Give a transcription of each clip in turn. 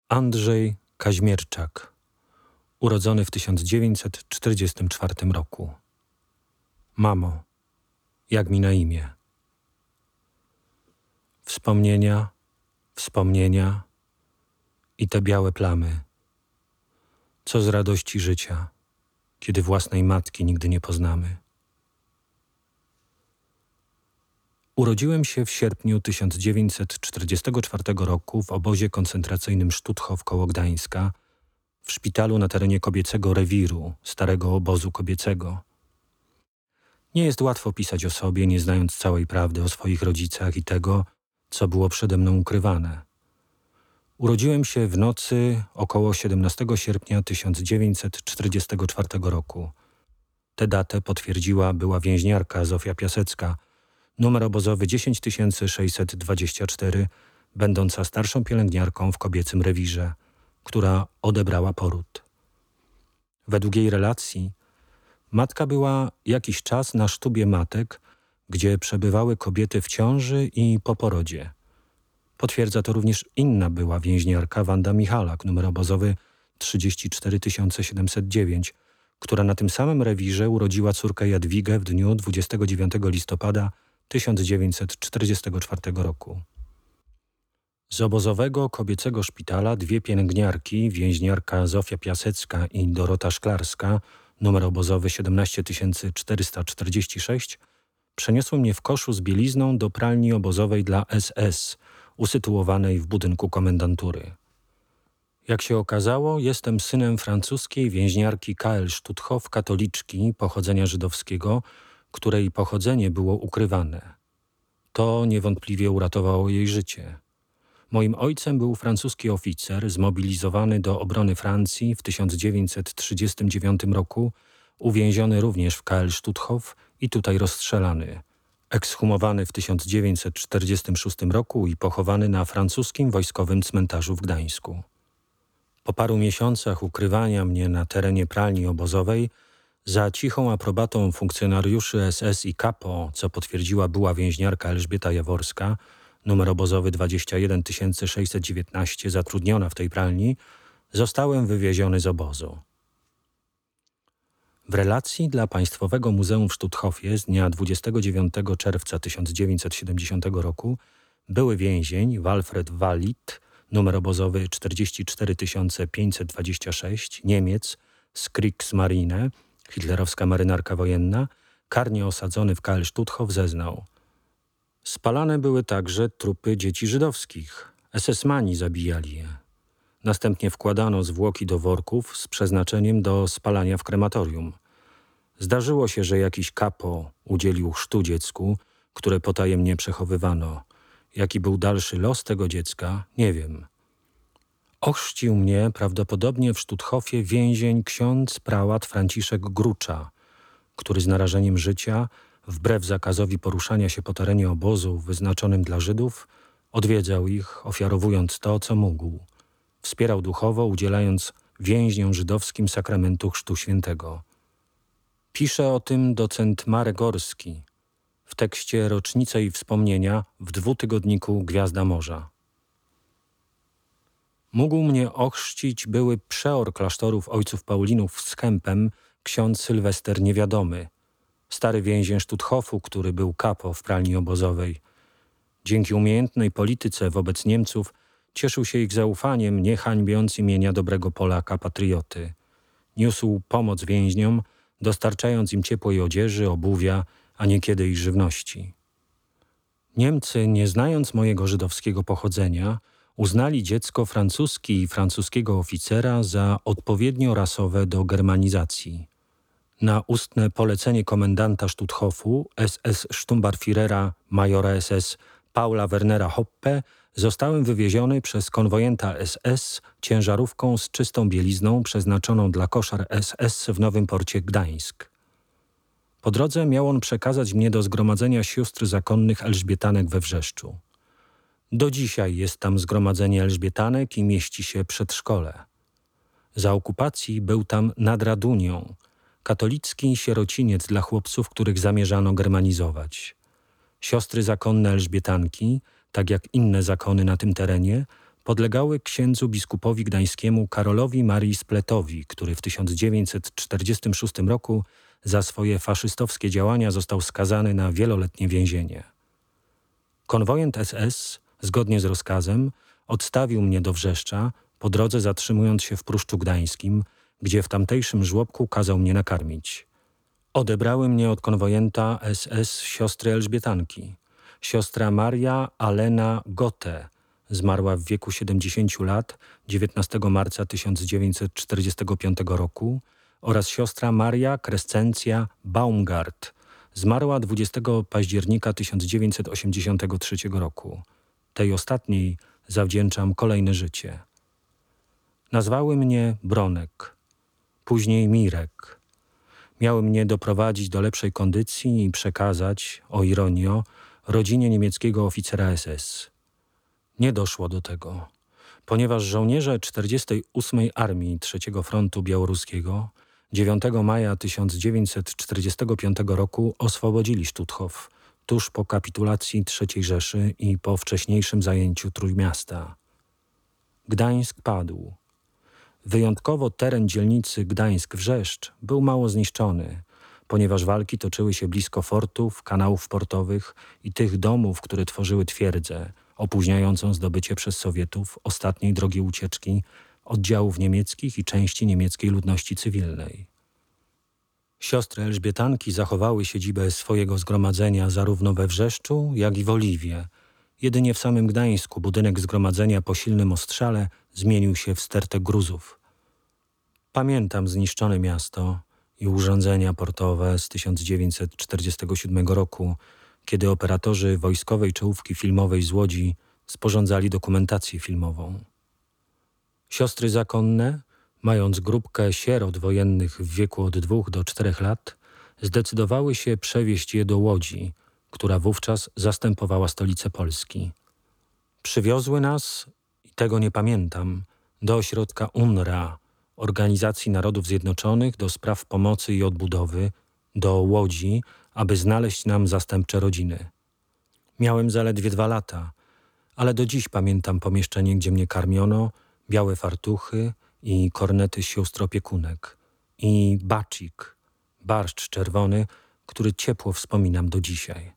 Andrzej Kaźmierczak, urodzony w 1944 roku. Mamo, jak mi na imię? Wspomnienia, wspomnienia i te białe plamy. Co z radości życia, kiedy własnej matki nigdy nie poznamy? Urodziłem się w sierpniu 1944 roku w obozie koncentracyjnym Stutthof koło Gdańska, w szpitalu na terenie kobiecego rewiru, starego obozu kobiecego. Nie jest łatwo pisać o sobie, nie znając całej prawdy o swoich rodzicach i tego, co było przede mną ukrywane. Urodziłem się w nocy około 17 sierpnia 1944 roku. Tę datę potwierdziła była więźniarka Zofia Piasecka, numer obozowy 10624, będąca starszą pielęgniarką w kobiecym rewirze, która odebrała poród. Według jej relacji matka była jakiś czas na sztubie matek, gdzie przebywały kobiety w ciąży i po porodzie. Potwierdza to również inna była więźniarka Wanda Michalak, numer obozowy 34709, która na tym samym rewirze urodziła córkę Jadwigę w dniu 29 listopada 1944 roku. Z obozowego kobiecego szpitala dwie pielęgniarki, więźniarka Zofia Piasecka i Dorota Szklarska, numer obozowy 17446, przeniosły mnie w koszu z bielizną do pralni obozowej dla SS, usytuowanej w budynku komendantury. Jak się okazało, jestem synem francuskiej więźniarki KL Stutthof, katoliczki pochodzenia żydowskiego, której pochodzenie było ukrywane. To niewątpliwie uratowało jej życie. Moim ojcem był francuski oficer zmobilizowany do obrony Francji w 1939 roku, uwięziony również w KL Stutthof i tutaj rozstrzelany. Ekshumowany w 1946 roku i pochowany na francuskim wojskowym cmentarzu w Gdańsku. Po paru miesiącach ukrywania mnie na terenie pralni obozowej, za cichą aprobatą funkcjonariuszy SS i kapo, co potwierdziła była więźniarka Elżbieta Jaworska, numer obozowy 21619, zatrudniona w tej pralni, zostałem wywieziony z obozu. W relacji dla Państwowego Muzeum w Sztuthofie z dnia 29 czerwca 1970 roku były więzień Walfred Wallit, numer obozowy 44526, Niemiec, z Kriegsmarine, hitlerowska marynarka wojenna, karnie osadzony w KL Stutthof, zeznał: spalane były także trupy dzieci żydowskich. SS-mani zabijali je. Następnie wkładano zwłoki do worków z przeznaczeniem do spalania w krematorium. Zdarzyło się, że jakiś kapo udzielił chrztu dziecku, które potajemnie przechowywano. Jaki był dalszy los tego dziecka, nie wiem. Ochrzcił mnie prawdopodobnie w Sztuthofie więzień ksiądz prałat Franciszek Grucza, który z narażeniem życia, wbrew zakazowi poruszania się po terenie obozu wyznaczonym dla Żydów, odwiedzał ich, ofiarowując to, co mógł. Wspierał duchowo, udzielając więźniom żydowskim sakramentu Chrztu Świętego. Pisze o tym docent Marek Gorski w tekście Rocznice i wspomnienia w dwutygodniku Gwiazda Morza. Mógł mnie ochrzcić były przeor klasztorów ojców Paulinów z Kępem, ksiądz Sylwester Niewiadomy, stary więzień Stutthofu, który był kapo w pralni obozowej. Dzięki umiejętnej polityce wobec Niemców cieszył się ich zaufaniem, nie hańbiąc imienia dobrego Polaka, patrioty. Niósł pomoc więźniom, dostarczając im ciepłej odzieży, obuwia, a niekiedy i żywności. Niemcy, nie znając mojego żydowskiego pochodzenia, uznali dziecko francuski i francuskiego oficera za odpowiednio rasowe do germanizacji. Na ustne polecenie komendanta Stutthofu, SS Sturmbannführera majora SS Paula Wernera Hoppe, zostałem wywieziony przez konwojenta SS ciężarówką z czystą bielizną przeznaczoną dla koszar SS w Nowym Porcie Gdańsk. Po drodze miał on przekazać mnie do zgromadzenia sióstr zakonnych Elżbietanek we Wrzeszczu. Do dzisiaj jest tam zgromadzenie Elżbietanek i mieści się przedszkole. Za okupacji był tam nad Radunią, katolicki sierociniec dla chłopców, których zamierzano germanizować. Siostry zakonne Elżbietanki, tak jak inne zakony na tym terenie, podlegały księdzu biskupowi gdańskiemu Karolowi Marii Spletowi, który w 1946 roku za swoje faszystowskie działania został skazany na wieloletnie więzienie. Konwojent SS, zgodnie z rozkazem, odstawił mnie do Wrzeszcza, po drodze zatrzymując się w Pruszczu Gdańskim, gdzie w tamtejszym żłobku kazał mnie nakarmić. Odebrały mnie od konwojenta SS siostry Elżbietanki. Siostra Maria Alena Gotte zmarła w wieku 70 lat 19 marca 1945 roku oraz siostra Maria Crescentia Baumgart zmarła 20 października 1983 roku. Tej ostatniej zawdzięczam kolejne życie. Nazwały mnie Bronek, później Mirek. Miały mnie doprowadzić do lepszej kondycji i przekazać, o ironio, rodzinie niemieckiego oficera SS. Nie doszło do tego, ponieważ żołnierze 48. Armii III Frontu Białoruskiego 9 maja 1945 roku oswobodzili Stutthof tuż po kapitulacji III Rzeszy i po wcześniejszym zajęciu Trójmiasta. Gdańsk padł. Wyjątkowo teren dzielnicy Gdańsk-Wrzeszcz był mało zniszczony, ponieważ walki toczyły się blisko fortów, kanałów portowych i tych domów, które tworzyły twierdzę, opóźniającą zdobycie przez Sowietów ostatniej drogi ucieczki oddziałów niemieckich i części niemieckiej ludności cywilnej. Siostry Elżbietanki zachowały siedzibę swojego zgromadzenia zarówno we Wrzeszczu, jak i w Oliwie. Jedynie w samym Gdańsku budynek zgromadzenia po silnym ostrzale zmienił się w stertę gruzów. Pamiętam zniszczone miasto i urządzenia portowe z 1947 roku, kiedy operatorzy wojskowej czołówki filmowej z Łodzi sporządzali dokumentację filmową. Siostry zakonne, mając grupkę sierot wojennych w wieku od 2 do 4 lat, zdecydowały się przewieźć je do Łodzi, która wówczas zastępowała stolicę Polski. Przywiozły nas, i tego nie pamiętam, do ośrodka UNRWA, Organizacji Narodów Zjednoczonych do spraw pomocy i odbudowy, do Łodzi, aby znaleźć nam zastępcze rodziny. Miałem zaledwie 2 lata, ale do dziś pamiętam pomieszczenie, gdzie mnie karmiono, białe fartuchy i kornety sióstr opiekunek i bacik, barszcz czerwony, który ciepło wspominam do dzisiaj.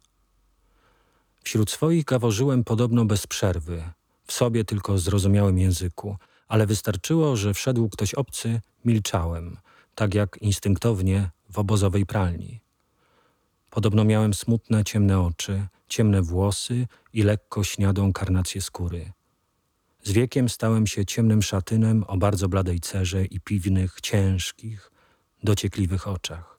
Wśród swoich gaworzyłem podobno bez przerwy, w sobie tylko zrozumiałym języku, ale wystarczyło, że wszedł ktoś obcy, milczałem, tak jak instynktownie w obozowej pralni. Podobno miałem smutne, ciemne oczy, ciemne włosy i lekko śniadą karnację skóry. Z wiekiem stałem się ciemnym szatynem o bardzo bladej cerze i piwnych, ciężkich, dociekliwych oczach.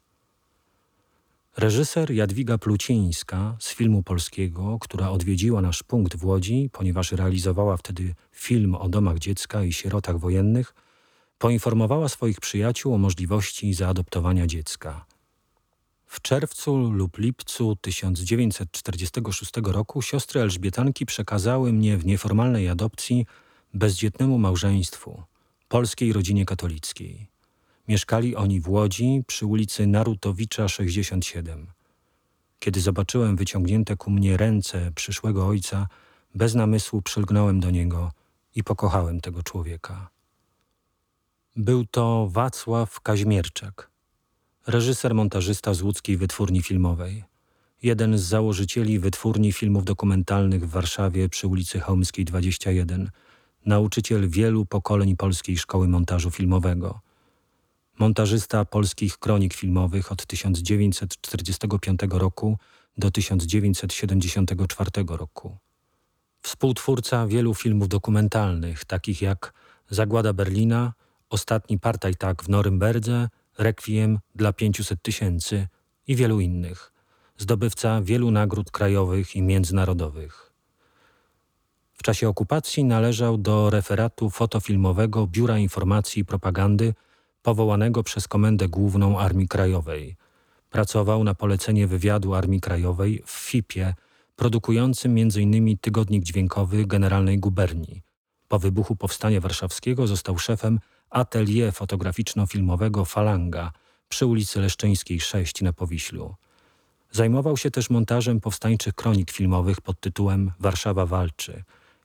Reżyser Jadwiga Plucińska z filmu polskiego, która odwiedziła nasz punkt w Łodzi, ponieważ realizowała wtedy film o domach dziecka i sierotach wojennych, poinformowała swoich przyjaciół o możliwości zaadoptowania dziecka. W czerwcu lub lipcu 1946 roku siostry Elżbietanki przekazały mnie w nieformalnej adopcji bezdzietnemu małżeństwu, polskiej rodzinie katolickiej. Mieszkali oni w Łodzi przy ulicy Narutowicza 67. Kiedy zobaczyłem wyciągnięte ku mnie ręce przyszłego ojca, bez namysłu przylgnąłem do niego i pokochałem tego człowieka. Był to Wacław Kaźmierczak, reżyser montażysta z łódzkiej wytwórni filmowej. Jeden z założycieli wytwórni filmów dokumentalnych w Warszawie przy ulicy Chełmskiej 21. Nauczyciel wielu pokoleń polskiej szkoły montażu filmowego. Montażysta polskich kronik filmowych od 1945 roku do 1974 roku. Współtwórca wielu filmów dokumentalnych, takich jak Zagłada Berlina, Ostatni Partajtak w Norymberdze, Rekwiem dla 500 000 i wielu innych. Zdobywca wielu nagród krajowych i międzynarodowych. W czasie okupacji należał do referatu fotofilmowego Biura Informacji i Propagandy powołanego przez Komendę Główną Armii Krajowej. Pracował na polecenie wywiadu Armii Krajowej w FIP-ie, produkującym m.in. tygodnik dźwiękowy Generalnej Guberni. Po wybuchu Powstania Warszawskiego został szefem atelier fotograficzno-filmowego Falanga przy ulicy Leszczyńskiej 6 na Powiślu. Zajmował się też montażem powstańczych kronik filmowych pod tytułem Warszawa walczy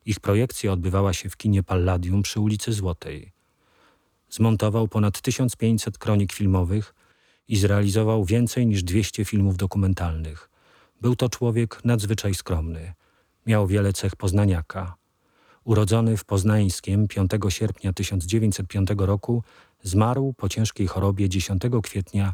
Ich projekcja odbywała się w kinie Palladium przy ulicy Złotej. Zmontował ponad 1500 kronik filmowych i zrealizował więcej niż 200 filmów dokumentalnych. Był to człowiek nadzwyczaj skromny. Miał wiele cech poznaniaka. Urodzony w Poznańskiem 5 sierpnia 1905 roku, zmarł po ciężkiej chorobie 10 kwietnia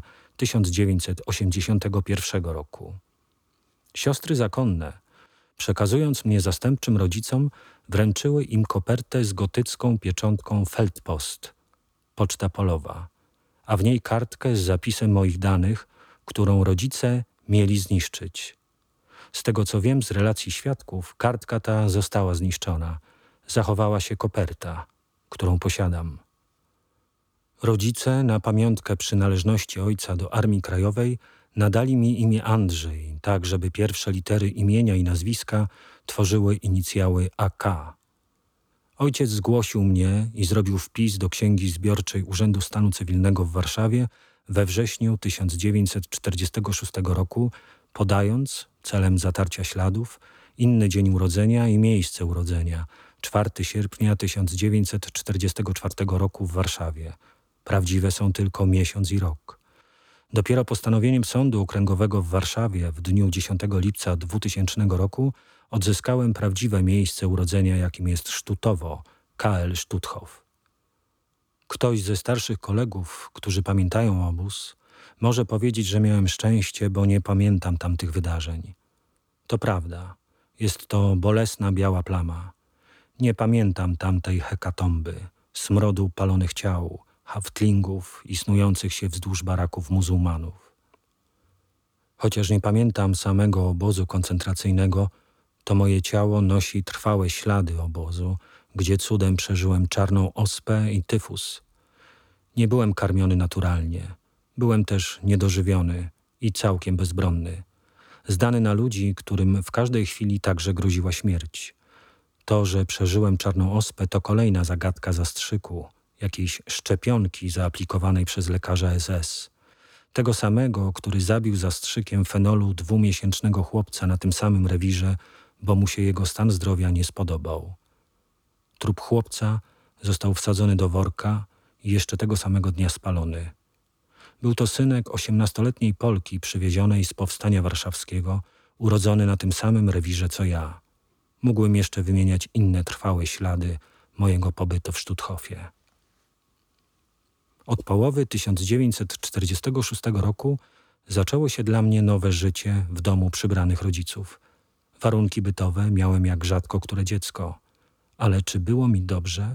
1981 roku. Siostry zakonne, przekazując mnie zastępczym rodzicom, wręczyły im kopertę z gotycką pieczątką Feldpost, poczta polowa, a w niej kartkę z zapisem moich danych, którą rodzice mieli zniszczyć. Z tego co wiem z relacji świadków, kartka ta została zniszczona. Zachowała się koperta, którą posiadam. Rodzice na pamiątkę przynależności ojca do Armii Krajowej nadali mi imię Andrzej, tak żeby pierwsze litery imienia i nazwiska tworzyły inicjały AK. Ojciec zgłosił mnie i zrobił wpis do Księgi Zbiorczej Urzędu Stanu Cywilnego w Warszawie we wrześniu 1946 roku, podając, celem zatarcia śladów, inny dzień urodzenia i miejsce urodzenia, 4 sierpnia 1944 roku w Warszawie. Prawdziwe są tylko miesiąc i rok. Dopiero postanowieniem Sądu Okręgowego w Warszawie w dniu 10 lipca 2000 roku odzyskałem prawdziwe miejsce urodzenia, jakim jest Sztutowo, KL Stutthof. Ktoś ze starszych kolegów, którzy pamiętają obóz, może powiedzieć, że miałem szczęście, bo nie pamiętam tamtych wydarzeń. To prawda, jest to bolesna biała plama. Nie pamiętam tamtej hekatomby, smrodu palonych ciał, haftlingów i snujących się wzdłuż baraków muzułmanów. Chociaż nie pamiętam samego obozu koncentracyjnego, to moje ciało nosi trwałe ślady obozu, gdzie cudem przeżyłem czarną ospę i tyfus. Nie byłem karmiony naturalnie. Byłem też niedożywiony i całkiem bezbronny. Zdany na ludzi, którym w każdej chwili także groziła śmierć. To, że przeżyłem czarną ospę, to kolejna zagadka zastrzyku, jakiejś szczepionki zaaplikowanej przez lekarza SS. Tego samego, który zabił zastrzykiem fenolu 2-miesięcznego chłopca na tym samym rewirze, bo mu się jego stan zdrowia nie spodobał. Trup chłopca został wsadzony do worka i jeszcze tego samego dnia spalony. Był to synek 18-letniej Polki przywiezionej z Powstania Warszawskiego, urodzony na tym samym rewirze co ja. Mógłbym jeszcze wymieniać inne trwałe ślady mojego pobytu w Sztuthofie. Od połowy 1946 roku zaczęło się dla mnie nowe życie w domu przybranych rodziców. Warunki bytowe miałem jak rzadko które dziecko, ale czy było mi dobrze?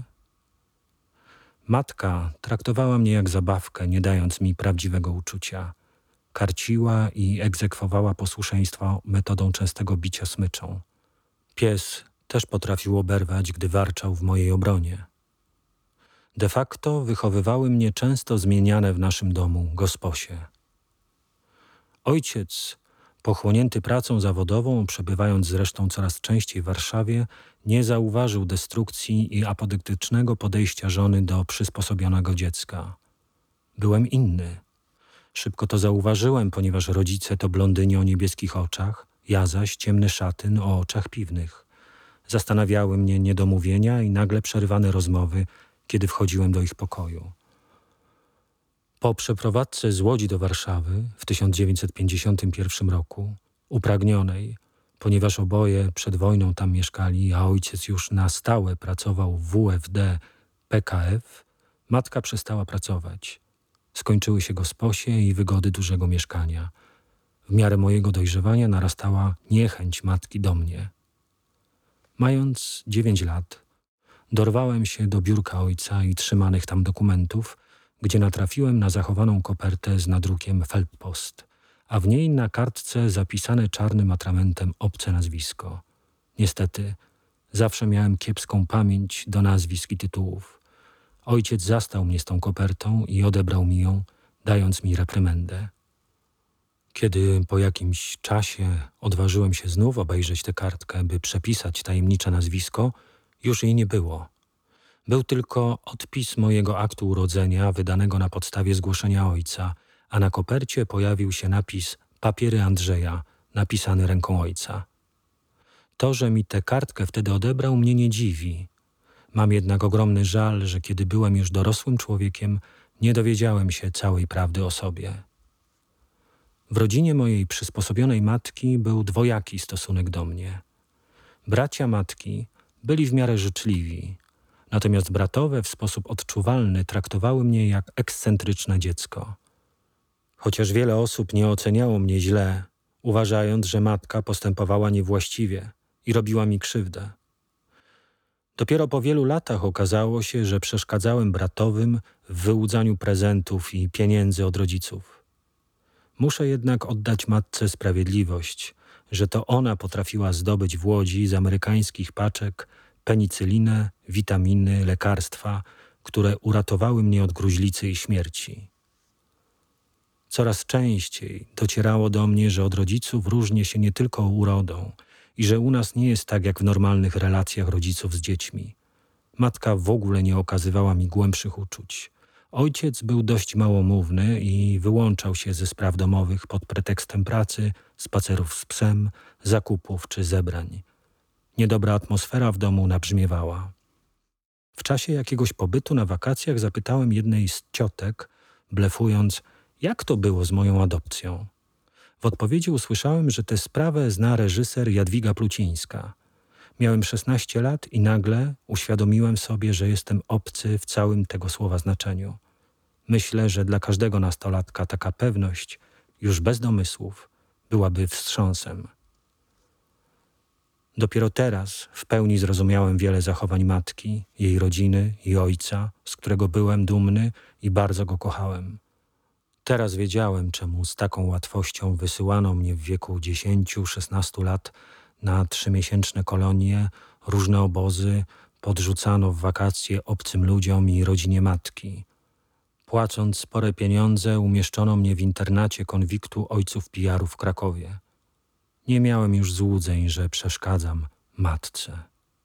Matka traktowała mnie jak zabawkę, nie dając mi prawdziwego uczucia. Karciła i egzekwowała posłuszeństwo metodą częstego bicia smyczą. Pies też potrafił oberwać, gdy warczał w mojej obronie. De facto wychowywały mnie często zmieniane w naszym domu gosposie. Ojciec, pochłonięty pracą zawodową, przebywając zresztą coraz częściej w Warszawie, nie zauważył destrukcji i apodyktycznego podejścia żony do przysposobionego dziecka. Byłem inny. Szybko to zauważyłem, ponieważ rodzice to blondyni o niebieskich oczach, ja zaś ciemny szatyn o oczach piwnych. Zastanawiały mnie niedomówienia i nagle przerywane rozmowy, kiedy wchodziłem do ich pokoju. Po przeprowadzce z Łodzi do Warszawy w 1951 roku, upragnionej, ponieważ oboje przed wojną tam mieszkali, a ojciec już na stałe pracował w WFD PKF, matka przestała pracować. Skończyły się gosposie i wygody dużego mieszkania. W miarę mojego dojrzewania narastała niechęć matki do mnie. Mając 9 lat, dorwałem się do biurka ojca i trzymanych tam dokumentów, gdzie natrafiłem na zachowaną kopertę z nadrukiem Feldpost, a w niej na kartce zapisane czarnym atramentem obce nazwisko. Niestety, zawsze miałem kiepską pamięć do nazwisk i tytułów. Ojciec zastał mnie z tą kopertą i odebrał mi ją, dając mi reprymendę. Kiedy po jakimś czasie odważyłem się znów obejrzeć tę kartkę, by przepisać tajemnicze nazwisko, już jej nie było. Był tylko odpis mojego aktu urodzenia wydanego na podstawie zgłoszenia ojca, a na kopercie pojawił się napis „Papiery Andrzeja”, napisany ręką ojca. To, że mi tę kartkę wtedy odebrał, mnie nie dziwi. Mam jednak ogromny żal, że kiedy byłem już dorosłym człowiekiem, nie dowiedziałem się całej prawdy o sobie. W rodzinie mojej przysposobionej matki był dwojaki stosunek do mnie. Bracia matki byli w miarę życzliwi, natomiast bratowe w sposób odczuwalny traktowały mnie jak ekscentryczne dziecko. Chociaż wiele osób nie oceniało mnie źle, uważając, że matka postępowała niewłaściwie i robiła mi krzywdę. Dopiero po wielu latach okazało się, że przeszkadzałem bratowym w wyłudzaniu prezentów i pieniędzy od rodziców. Muszę jednak oddać matce sprawiedliwość, że to ona potrafiła zdobyć w Łodzi z amerykańskich paczek penicylinę, witaminy, lekarstwa, które uratowały mnie od gruźlicy i śmierci. Coraz częściej docierało do mnie, że od rodziców różnię się nie tylko urodą i że u nas nie jest tak jak w normalnych relacjach rodziców z dziećmi. Matka w ogóle nie okazywała mi głębszych uczuć. Ojciec był dość małomówny i wyłączał się ze spraw domowych pod pretekstem pracy, spacerów z psem, zakupów czy zebrań. Niedobra atmosfera w domu nabrzmiewała. W czasie jakiegoś pobytu na wakacjach zapytałem jednej z ciotek, blefując, jak to było z moją adopcją. W odpowiedzi usłyszałem, że tę sprawę zna reżyser Jadwiga Plucińska. Miałem 16 lat i nagle uświadomiłem sobie, że jestem obcy w całym tego słowa znaczeniu. Myślę, że dla każdego nastolatka taka pewność, już bez domysłów, byłaby wstrząsem. Dopiero teraz w pełni zrozumiałem wiele zachowań matki, jej rodziny i ojca, z którego byłem dumny i bardzo go kochałem. Teraz wiedziałem, czemu z taką łatwością wysyłano mnie w wieku 10-16 lat na 3-miesięczne kolonie, różne obozy, podrzucano w wakacje obcym ludziom i rodzinie matki. Płacąc spore pieniądze, umieszczono mnie w internacie konwiktu ojców pijarów w Krakowie. Nie miałem już złudzeń, że przeszkadzam matce.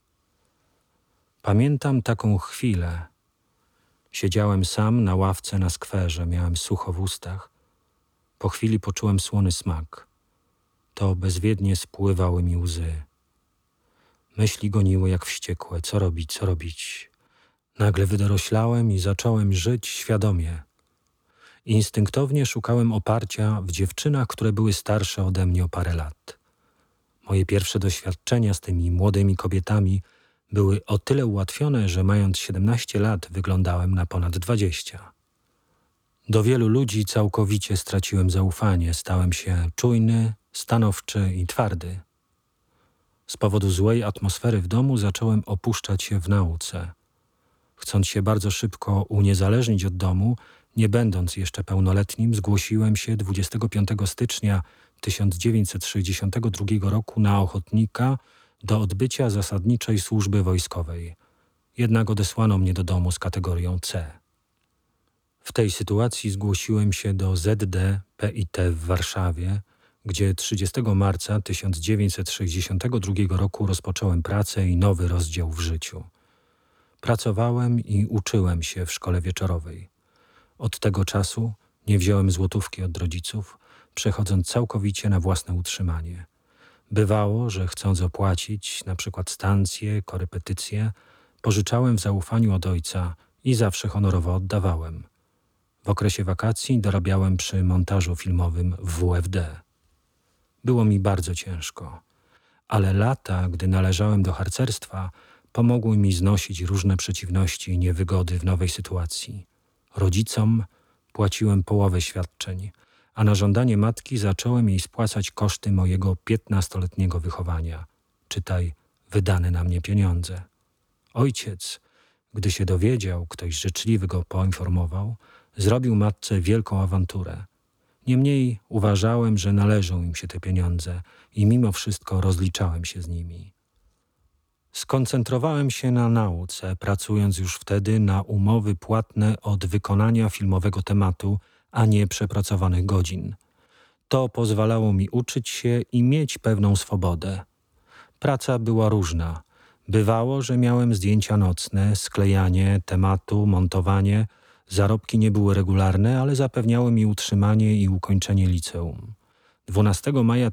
Pamiętam taką chwilę. Siedziałem sam na ławce na skwerze, miałem sucho w ustach. Po chwili poczułem słony smak. To bezwiednie spływały mi łzy. Myśli goniły jak wściekłe. Co robić, co robić? Nagle wydoroślałem i zacząłem żyć świadomie. Instynktownie szukałem oparcia w dziewczynach, które były starsze ode mnie o parę lat. Moje pierwsze doświadczenia z tymi młodymi kobietami były o tyle ułatwione, że mając 17 lat wyglądałem na ponad 20. Do wielu ludzi całkowicie straciłem zaufanie, stałem się czujny, stanowczy i twardy. Z powodu złej atmosfery w domu zacząłem opuszczać się w nauce. Chcąc się bardzo szybko uniezależnić od domu, nie będąc jeszcze pełnoletnim, zgłosiłem się 25 stycznia 1962 roku na ochotnika do odbycia zasadniczej służby wojskowej. Jednak odesłano mnie do domu z kategorią C. W tej sytuacji zgłosiłem się do ZD-PIT w Warszawie, gdzie 30 marca 1962 roku rozpocząłem pracę i nowy rozdział w życiu. Pracowałem i uczyłem się w szkole wieczorowej. Od tego czasu nie wziąłem złotówki od rodziców, przechodząc całkowicie na własne utrzymanie. Bywało, że chcąc opłacić na przykład stacje, korepetycje, pożyczałem w zaufaniu od ojca i zawsze honorowo oddawałem. W okresie wakacji dorabiałem przy montażu filmowym w WFD. Było mi bardzo ciężko, ale lata, gdy należałem do harcerstwa, pomogły mi znosić różne przeciwności i niewygody w nowej sytuacji. Rodzicom płaciłem połowę świadczeń, a na żądanie matki zacząłem jej spłacać koszty mojego 15-letniego wychowania. Czytaj, wydane na mnie pieniądze. Ojciec, gdy się dowiedział, ktoś życzliwy go poinformował, zrobił matce wielką awanturę. Niemniej uważałem, że należą im się te pieniądze i mimo wszystko rozliczałem się z nimi. Skoncentrowałem się na nauce, pracując już wtedy na umowy płatne od wykonania filmowego tematu, a nie przepracowanych godzin. To pozwalało mi uczyć się i mieć pewną swobodę. Praca była różna. Bywało, że miałem zdjęcia nocne, sklejanie tematu, montowanie. Zarobki nie były regularne, ale zapewniały mi utrzymanie i ukończenie liceum. 12 maja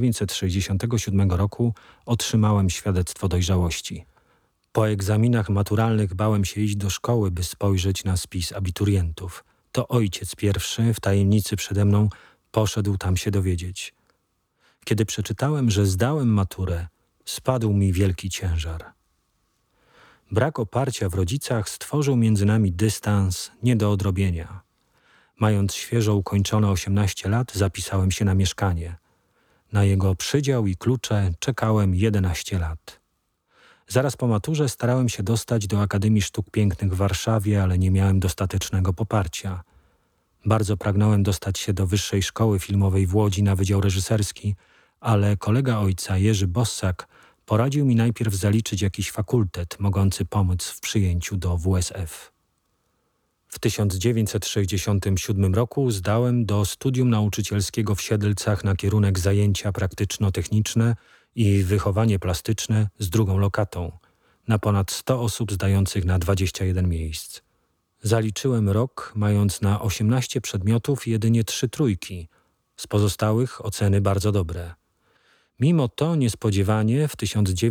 1967 roku otrzymałem świadectwo dojrzałości. Po egzaminach maturalnych bałem się iść do szkoły, by spojrzeć na spis abiturientów. To ojciec pierwszy w tajemnicy przede mną poszedł tam się dowiedzieć. Kiedy przeczytałem, że zdałem maturę, spadł mi wielki ciężar. Brak oparcia w rodzicach stworzył między nami dystans nie do odrobienia. Mając świeżo ukończone 18 lat, zapisałem się na mieszkanie. Na jego przydział i klucze czekałem 11 lat. Zaraz po maturze starałem się dostać do Akademii Sztuk Pięknych w Warszawie, ale nie miałem dostatecznego poparcia. Bardzo pragnąłem dostać się do Wyższej Szkoły Filmowej w Łodzi na Wydział Reżyserski, ale kolega ojca, Jerzy Bossak, poradził mi najpierw zaliczyć jakiś fakultet mogący pomóc w przyjęciu do WSF. W 1967 roku zdałem do studium nauczycielskiego w Siedlcach na kierunek zajęcia praktyczno-techniczne i wychowanie plastyczne z drugą lokatą, na ponad 100 osób zdających na 21 miejsc. Zaliczyłem rok, mając na 18 przedmiotów jedynie 3 trójki, z pozostałych oceny bardzo dobre. Mimo to niespodziewanie w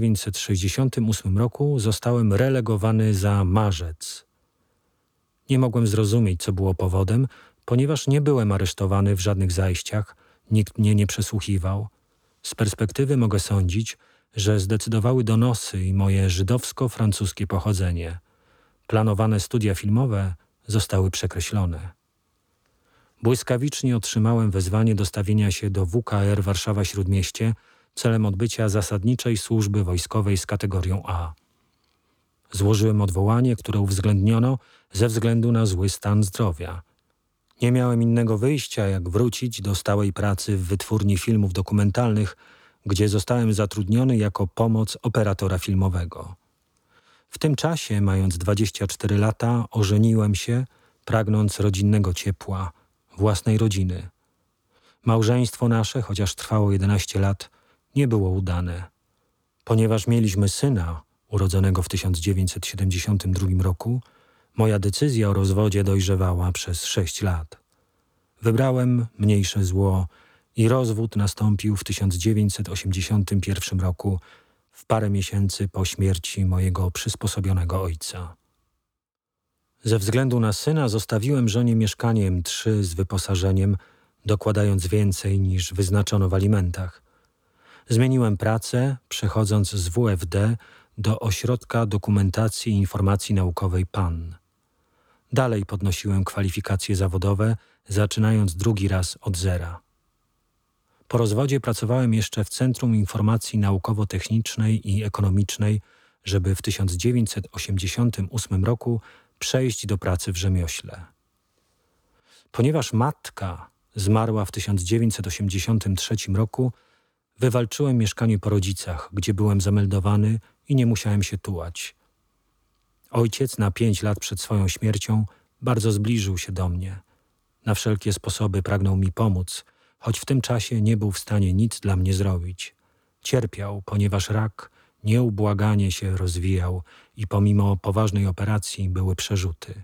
1968 roku zostałem relegowany za marzec. Nie mogłem zrozumieć, co było powodem, ponieważ nie byłem aresztowany w żadnych zajściach, nikt mnie nie przesłuchiwał. Z perspektywy mogę sądzić, że zdecydowały donosy i moje żydowsko-francuskie pochodzenie. Planowane studia filmowe zostały przekreślone. Błyskawicznie otrzymałem wezwanie do stawienia się do WKR Warszawa-Śródmieście celem odbycia zasadniczej służby wojskowej z kategorią A. Złożyłem odwołanie, które uwzględniono ze względu na zły stan zdrowia. Nie miałem innego wyjścia, jak wrócić do stałej pracy w wytwórni filmów dokumentalnych, gdzie zostałem zatrudniony jako pomoc operatora filmowego. W tym czasie, mając 24 lata, ożeniłem się, pragnąc rodzinnego ciepła, własnej rodziny. Małżeństwo nasze, chociaż trwało 11 lat, nie było udane. Ponieważ mieliśmy syna, urodzonego w 1972 roku, moja decyzja o rozwodzie dojrzewała przez 6 lat. Wybrałem mniejsze zło i rozwód nastąpił w 1981 roku, w parę miesięcy po śmierci mojego przysposobionego ojca. Ze względu na syna zostawiłem żonie mieszkanie M3 z wyposażeniem, dokładając więcej niż wyznaczono w alimentach. Zmieniłem pracę, przechodząc z WFD do Ośrodka Dokumentacji i Informacji Naukowej PAN. Dalej podnosiłem kwalifikacje zawodowe, zaczynając drugi raz od zera. Po rozwodzie pracowałem jeszcze w Centrum Informacji Naukowo-Technicznej i Ekonomicznej, żeby w 1988 roku przejść do pracy w rzemiośle. Ponieważ matka zmarła w 1983 roku, wywalczyłem mieszkanie po rodzicach, gdzie byłem zameldowany i nie musiałem się tułać. Ojciec na 5 lat przed swoją śmiercią bardzo zbliżył się do mnie. Na wszelkie sposoby pragnął mi pomóc, choć w tym czasie nie był w stanie nic dla mnie zrobić. Cierpiał, ponieważ rak nieubłaganie się rozwijał i pomimo poważnej operacji były przerzuty.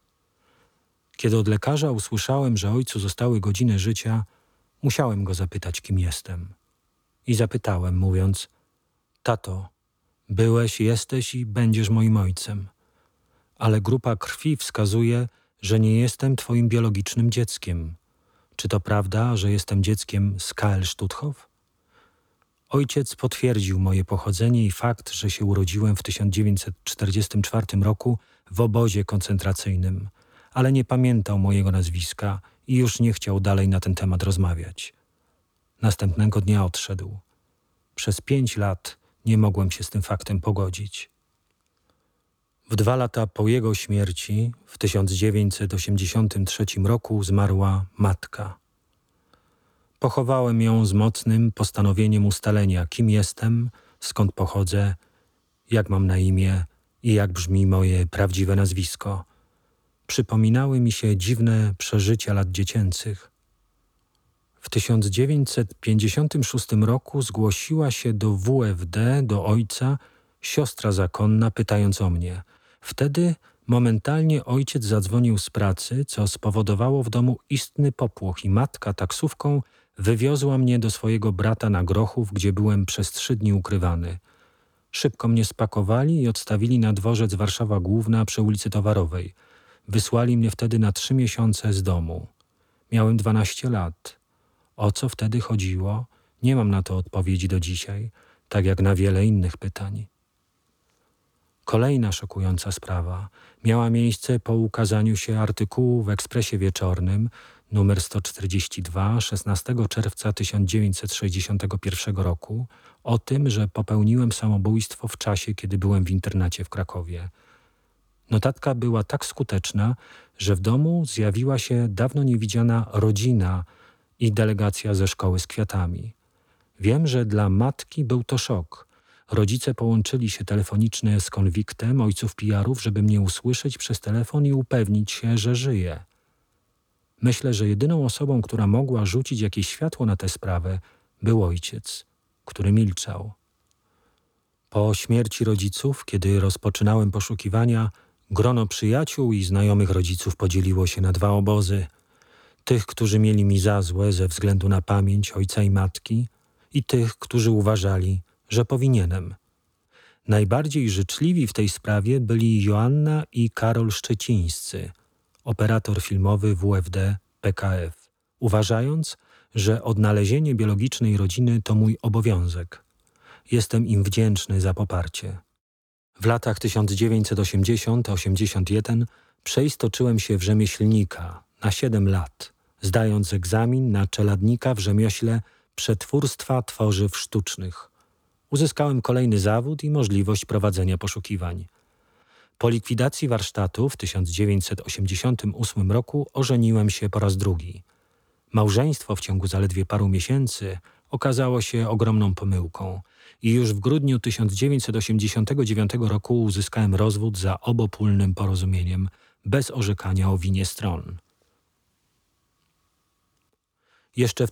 Kiedy od lekarza usłyszałem, że ojcu zostały godziny życia, musiałem go zapytać, kim jestem. I zapytałem, mówiąc: tato, byłeś, jesteś i będziesz moim ojcem. Ale grupa krwi wskazuje, że nie jestem twoim biologicznym dzieckiem. Czy to prawda, że jestem dzieckiem z KL Stutthof? Ojciec potwierdził moje pochodzenie i fakt, że się urodziłem w 1944 roku w obozie koncentracyjnym, ale nie pamiętał mojego nazwiska i już nie chciał dalej na ten temat rozmawiać. Następnego dnia odszedł. Przez 5 lat nie mogłem się z tym faktem pogodzić. W 2 lata po jego śmierci, w 1983 roku, zmarła matka. Pochowałem ją z mocnym postanowieniem ustalenia, kim jestem, skąd pochodzę, jak mam na imię i jak brzmi moje prawdziwe nazwisko. Przypominały mi się dziwne przeżycia lat dziecięcych. W 1956 roku zgłosiła się do WFD, do ojca, siostra zakonna, pytając o mnie. Wtedy momentalnie ojciec zadzwonił z pracy, co spowodowało w domu istny popłoch i matka taksówką Wywiozła mnie do swojego brata na Grochów, gdzie byłem przez 3 dni ukrywany. Szybko mnie spakowali i odstawili na dworzec Warszawa Główna przy ulicy Towarowej. Wysłali mnie wtedy na 3 miesiące z domu. Miałem 12 lat. O co wtedy chodziło? Nie mam na to odpowiedzi do dzisiaj, tak jak na wiele innych pytań. Kolejna szokująca sprawa miała miejsce po ukazaniu się artykułu w Ekspresie Wieczornym numer 142 16 czerwca 1961 roku o tym, że popełniłem samobójstwo w czasie, kiedy byłem w internacie w Krakowie. Notatka była tak skuteczna, że w domu zjawiła się dawno niewidziana rodzina i delegacja ze szkoły z kwiatami. Wiem, że dla matki był to szok. Rodzice połączyli się telefonicznie z konwiktem ojców PR-ów, żeby mnie usłyszeć przez telefon i upewnić się, że żyję. Myślę, że jedyną osobą, która mogła rzucić jakieś światło na tę sprawę, był ojciec, który milczał. Po śmierci rodziców, kiedy rozpoczynałem poszukiwania, grono przyjaciół i znajomych rodziców podzieliło się na 2 obozy. Tych, którzy mieli mi za złe ze względu na pamięć ojca i matki, i tych, którzy uważali, że powinienem. Najbardziej życzliwi w tej sprawie byli Joanna i Karol Szczecińscy, operator filmowy WFD PKF, uważając, że odnalezienie biologicznej rodziny to mój obowiązek. Jestem im wdzięczny za poparcie. W latach 1980-81 przeistoczyłem się w rzemieślnika na 7 lat, zdając egzamin na czeladnika w rzemiośle przetwórstwa tworzyw sztucznych. Uzyskałem kolejny zawód i możliwość prowadzenia poszukiwań. Po likwidacji warsztatu w 1988 roku ożeniłem się po raz drugi. Małżeństwo w ciągu zaledwie paru miesięcy okazało się ogromną pomyłką i już w grudniu 1989 roku uzyskałem rozwód za obopólnym porozumieniem, bez orzekania o winie stron. Jeszcze w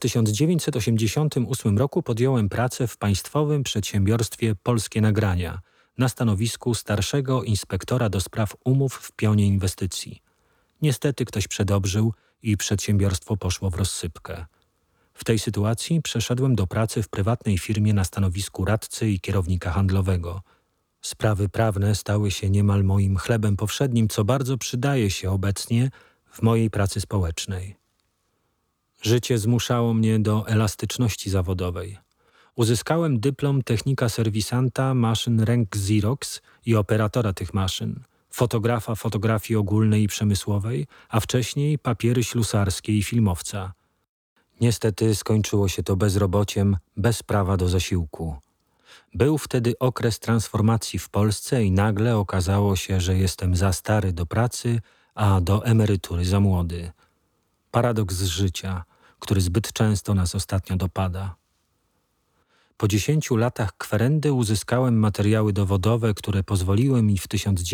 1988 roku podjąłem pracę w państwowym przedsiębiorstwie Polskie Nagrania na stanowisku starszego inspektora do spraw umów w pionie inwestycji. Niestety ktoś przedobrzył i przedsiębiorstwo poszło w rozsypkę. W tej sytuacji przeszedłem do pracy w prywatnej firmie na stanowisku radcy i kierownika handlowego. Sprawy prawne stały się niemal moim chlebem powszednim, co bardzo przydaje się obecnie w mojej pracy społecznej. Życie zmuszało mnie do elastyczności zawodowej. Uzyskałem dyplom technika serwisanta maszyn ręk Xerox i operatora tych maszyn, fotografa fotografii ogólnej i przemysłowej, a wcześniej papiery ślusarskie i filmowca. Niestety skończyło się to bezrobociem, bez prawa do zasiłku. Był wtedy okres transformacji w Polsce i nagle okazało się, że jestem za stary do pracy, a do emerytury za młody. Paradoks życia, który zbyt często nas ostatnio dopada. Po 10 latach kwerendy uzyskałem materiały dowodowe, które pozwoliły mi w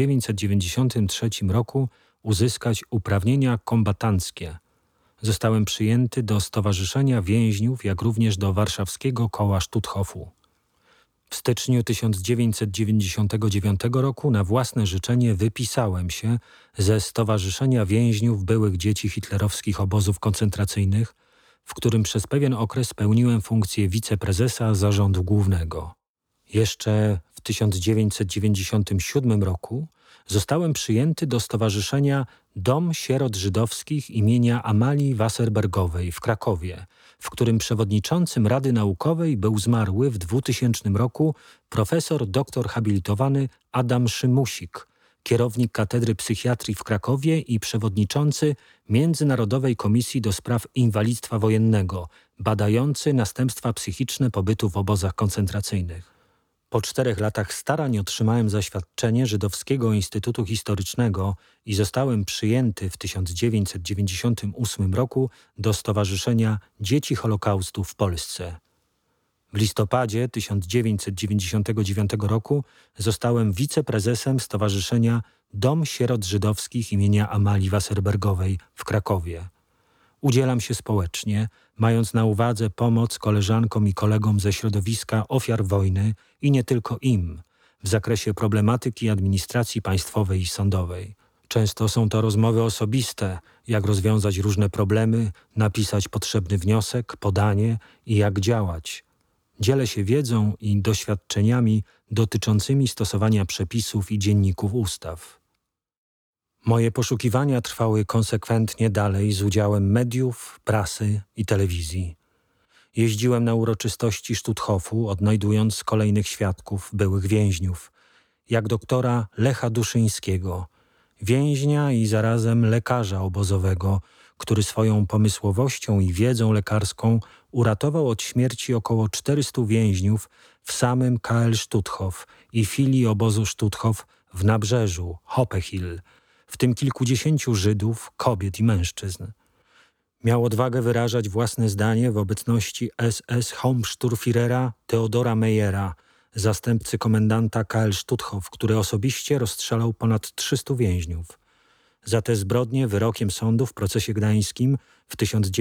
1993 roku uzyskać uprawnienia kombatanckie. Zostałem przyjęty do Stowarzyszenia Więźniów, jak również do warszawskiego koła Stutthofu. W styczniu 1999 roku na własne życzenie wypisałem się ze Stowarzyszenia Więźniów byłych dzieci hitlerowskich obozów koncentracyjnych, w którym przez pewien okres pełniłem funkcję wiceprezesa zarządu głównego. Jeszcze w 1997 roku zostałem przyjęty do Stowarzyszenia Dom Sierot Żydowskich imienia Amalii Wasserbergowej w Krakowie, w którym przewodniczącym Rady Naukowej był zmarły w 2000 roku profesor doktor habilitowany Adam Szymusik, kierownik Katedry Psychiatrii w Krakowie i przewodniczący Międzynarodowej Komisji do Spraw Inwalidztwa Wojennego, badający następstwa psychiczne pobytu w obozach koncentracyjnych. Po 4 latach starań otrzymałem zaświadczenie Żydowskiego Instytutu Historycznego i zostałem przyjęty w 1998 roku do Stowarzyszenia Dzieci Holokaustu w Polsce. W listopadzie 1999 roku zostałem wiceprezesem Stowarzyszenia Dom Sierot Żydowskich imienia Amalii Wasserbergowej w Krakowie. Udzielam się społecznie, mając na uwadze pomoc koleżankom i kolegom ze środowiska ofiar wojny i nie tylko im, w zakresie problematyki administracji państwowej i sądowej. Często są to rozmowy osobiste, jak rozwiązać różne problemy, napisać potrzebny wniosek, podanie i jak działać. Dzielę się wiedzą i doświadczeniami dotyczącymi stosowania przepisów i dzienników ustaw. Moje poszukiwania trwały konsekwentnie dalej z udziałem mediów, prasy i telewizji. Jeździłem na uroczystości Stutthofu, odnajdując kolejnych świadków, byłych więźniów, jak doktora Lecha Duszyńskiego, więźnia i zarazem lekarza obozowego, który swoją pomysłowością i wiedzą lekarską uratował od śmierci około 400 więźniów w samym KL Stutthof i filii obozu Stutthof w Nabrzeżu, Hoppehill, w tym kilkudziesięciu Żydów, kobiet i mężczyzn. Miał odwagę wyrażać własne zdanie w obecności SS Hauptsturmführera Theodora Meyera, zastępcy komendanta KL Stutthof, który osobiście rozstrzelał ponad 300 więźniów. Za te zbrodnie wyrokiem sądu w procesie gdańskim w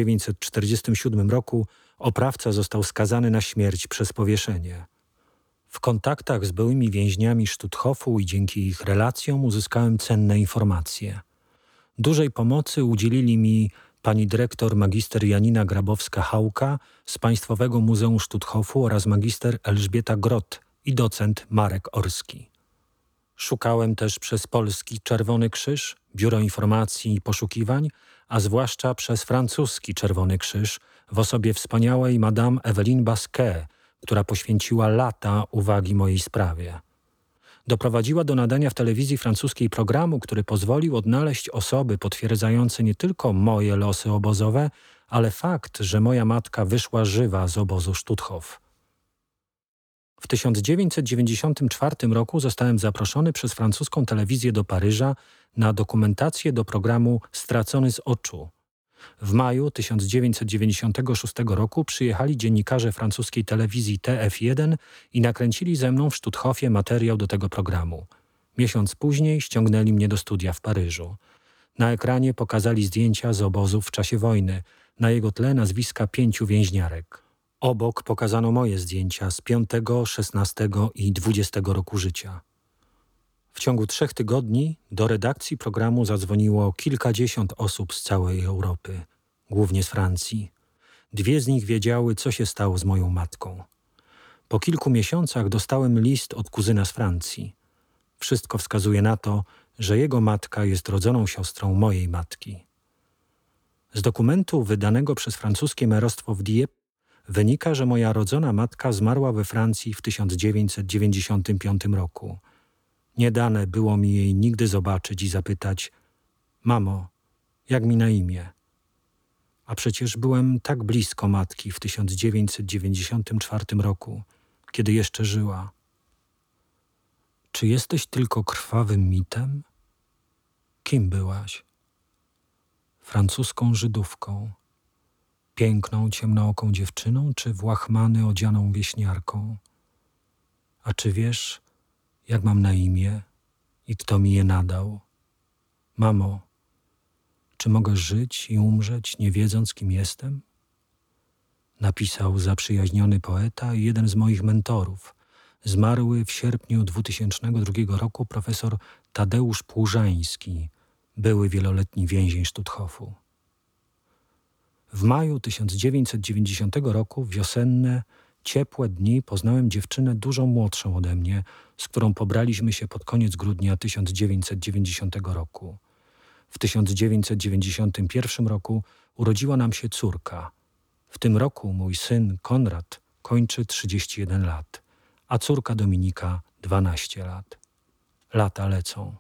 1947 roku oprawca został skazany na śmierć przez powieszenie. W kontaktach z byłymi więźniami Stutthofu i dzięki ich relacjom uzyskałem cenne informacje. Dużej pomocy udzielili mi pani dyrektor magister Janina Grabowska-Hałka z Państwowego Muzeum Stutthofu oraz magister Elżbieta Grot i docent Marek Orski. Szukałem też przez polski Czerwony Krzyż, Biuro Informacji i Poszukiwań, a zwłaszcza przez francuski Czerwony Krzyż w osobie wspaniałej Madame Eveline Basquet, która poświęciła lata uwagi mojej sprawie. Doprowadziła do nadania w telewizji francuskiej programu, który pozwolił odnaleźć osoby potwierdzające nie tylko moje losy obozowe, ale fakt, że moja matka wyszła żywa z obozu Stutthof. W 1994 roku zostałem zaproszony przez francuską telewizję do Paryża na dokumentację do programu Stracony z oczu. W maju 1996 roku przyjechali dziennikarze francuskiej telewizji TF1 i nakręcili ze mną w Stutthofie materiał do tego programu. Miesiąc później ściągnęli mnie do studia w Paryżu. Na ekranie pokazali zdjęcia z obozów w czasie wojny, na jego tle nazwiska 5 więźniarek. Obok pokazano moje zdjęcia z 5, 16 i 20 roku życia. W ciągu 3 tygodni do redakcji programu zadzwoniło kilkadziesiąt osób z całej Europy, głównie z Francji. 2 z nich wiedziały, co się stało z moją matką. Po kilku miesiącach dostałem list od kuzyna z Francji. Wszystko wskazuje na to, że jego matka jest rodzoną siostrą mojej matki. Z dokumentu wydanego przez francuskie merostwo w Dieppe wynika, że moja rodzona matka zmarła we Francji w 1995 roku. Nie dane było mi jej nigdy zobaczyć i zapytać: mamo, jak mi na imię? A przecież byłem tak blisko matki w 1994 roku, kiedy jeszcze żyła. Czy jesteś tylko krwawym mitem? Kim byłaś? Francuską Żydówką, piękną, ciemnooką dziewczyną, czy w łachmany odzianą wieśniarką? A czy wiesz, jak mam na imię i kto mi je nadał? Mamo, czy mogę żyć i umrzeć, nie wiedząc, kim jestem? Napisał zaprzyjaźniony poeta i jeden z moich mentorów, zmarły w sierpniu 2002 roku profesor Tadeusz Płużański, były wieloletni więzień Stutthofu. W maju 1990 roku, w wiosenne, ciepłe dni, poznałem dziewczynę dużo młodszą ode mnie, z którą pobraliśmy się pod koniec grudnia 1990 roku. W 1991 roku urodziła nam się córka. W tym roku mój syn Konrad kończy 31 lat, a córka Dominika 12 lat. Lata lecą.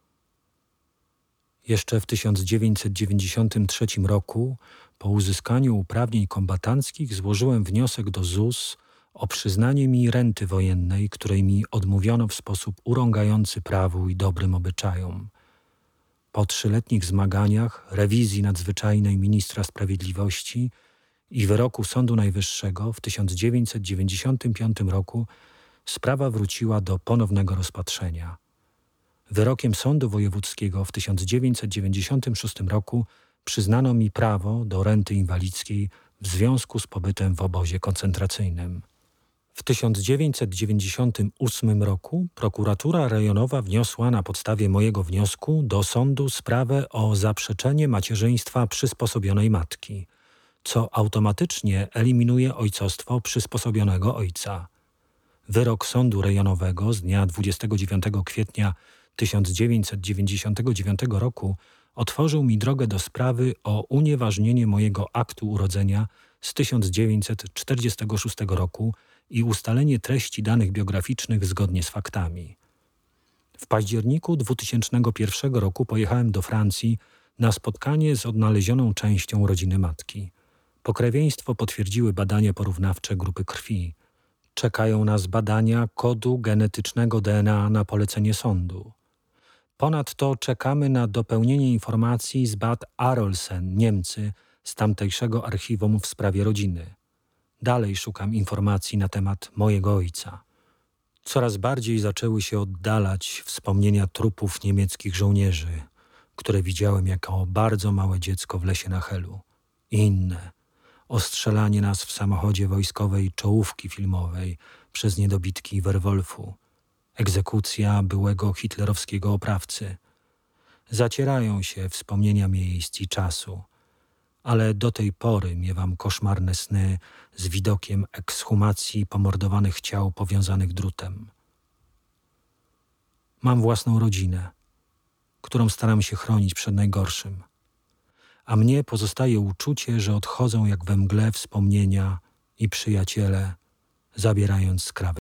Jeszcze w 1993 roku, po uzyskaniu uprawnień kombatanckich, złożyłem wniosek do ZUS o przyznanie mi renty wojennej, której mi odmówiono w sposób urągający prawu i dobrym obyczajom. Po 3-letnich zmaganiach, rewizji nadzwyczajnej ministra sprawiedliwości i wyroku Sądu Najwyższego w 1995 roku sprawa wróciła do ponownego rozpatrzenia. Wyrokiem Sądu Wojewódzkiego w 1996 roku przyznano mi prawo do renty inwalidzkiej w związku z pobytem w obozie koncentracyjnym. W 1998 roku prokuratura rejonowa wniosła na podstawie mojego wniosku do sądu sprawę o zaprzeczenie macierzyństwa przysposobionej matki, co automatycznie eliminuje ojcostwo przysposobionego ojca. Wyrok sądu rejonowego z dnia 29 kwietnia 1999 roku otworzył mi drogę do sprawy o unieważnienie mojego aktu urodzenia z 1946 roku i ustalenie treści danych biograficznych zgodnie z faktami. W październiku 2001 roku pojechałem do Francji na spotkanie z odnalezioną częścią rodziny matki. Pokrewieństwo potwierdziły badania porównawcze grupy krwi. Czekają nas badania kodu genetycznego DNA na polecenie sądu. Ponadto czekamy na dopełnienie informacji z Bad Arolsen, Niemcy, z tamtejszego archiwum w sprawie rodziny. Dalej szukam informacji na temat mojego ojca. Coraz bardziej zaczęły się oddalać wspomnienia trupów niemieckich żołnierzy, które widziałem jako bardzo małe dziecko w lesie na Helu. I inne. Ostrzelanie nas w samochodzie wojskowej czołówki filmowej przez niedobitki Werwolfu. Egzekucja byłego hitlerowskiego oprawcy. Zacierają się wspomnienia miejsc i czasu, ale do tej pory miewam koszmarne sny z widokiem ekshumacji pomordowanych ciał powiązanych drutem. Mam własną rodzinę, którą staram się chronić przed najgorszym, a mnie pozostaje uczucie, że odchodzą jak we mgle wspomnienia i przyjaciele, zabierając skrawek